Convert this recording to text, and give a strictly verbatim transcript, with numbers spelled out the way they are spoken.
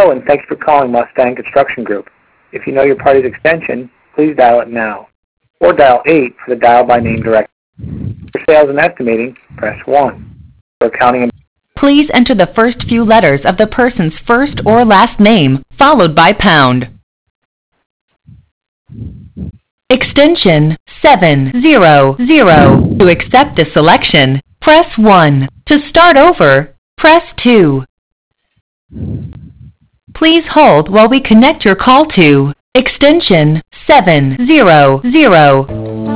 Hello, and thanks for calling Mustang Construction Group. If you know your party's extension, please dial it now, or dial eight for the dial by name directory. For sales and estimating, press one. For accounting and Please enter the first few letters of the person's first or last name, followed by pound. Extension seven zero zero. To accept this selection, press one. To start over, press two. Please hold while we connect your call to extension seven zero zero.